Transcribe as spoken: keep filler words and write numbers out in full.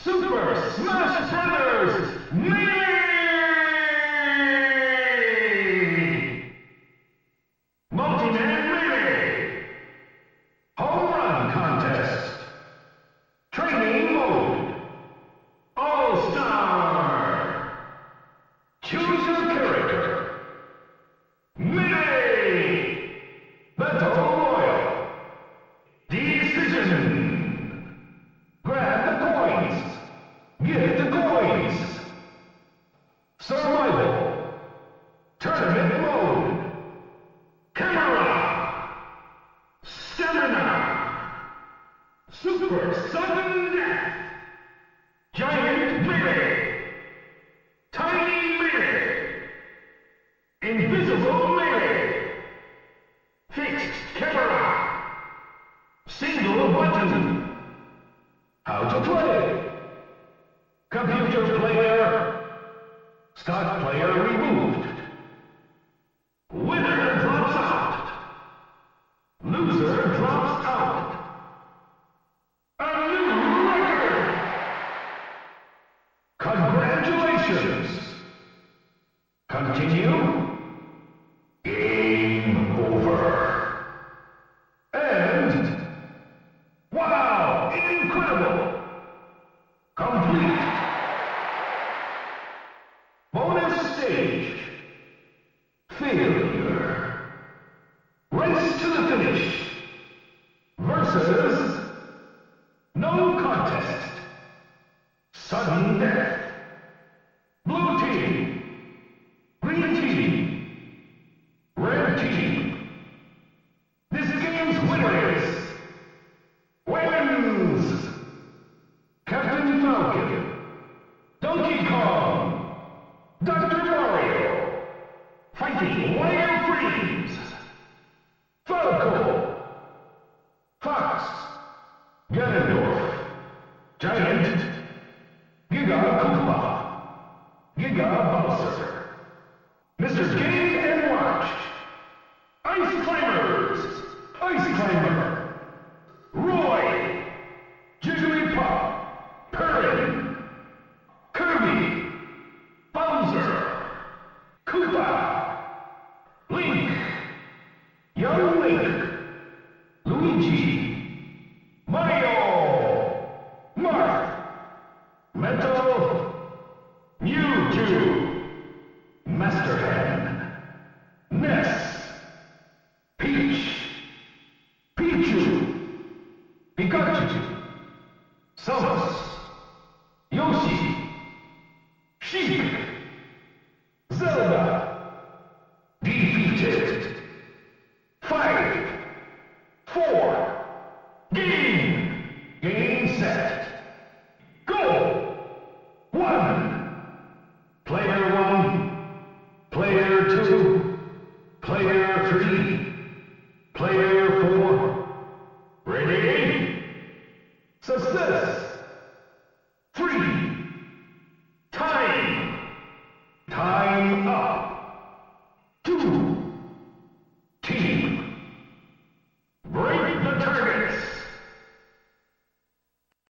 Super Smash Brothers Melee! Multi-Man Melee! Home Run Contest! Training Mode! All-Star! Choose your character! Melee! Battle Royal! Decision! Grab the coins! Get the coins! Survival! Tournament Mode! Camera! Stamina! Super Sudden Death! Giant Melee! Tiny Melee! Invisible Melee! Fixed Camera! Single Button! How to play? Computer player. Start player removed. Winner drops out. Loser drops out. A new record! Congratulations! Continue. Game over. And... wow! Incredible! Complete! Bonus stage. Failure. Race to the finish. Versus... no contest. Sudden death. Blue team. Green team. Red team. This game's winner is... wins! Captain Falcon. Donkey Kong. Doctor Mario. Fighting Wire Freeze. Falco. Fox. Ganondorf. Giant. Giga Koopa. Giga Bowser. Mister Game and Watch. Ice Climbers. Ice Climber. Roy. Jigglypuff. Perrin. Kirby. Bowser. Koopa. Link. Young Link. Luigi. Mario. Marth. Metal. Mewtwo. Master Hand. Ness. Peach. Pichu. Pikachu. Samus. Yoshi. Sheik. Zelda. Defeated. Five. Four. Game. Game set.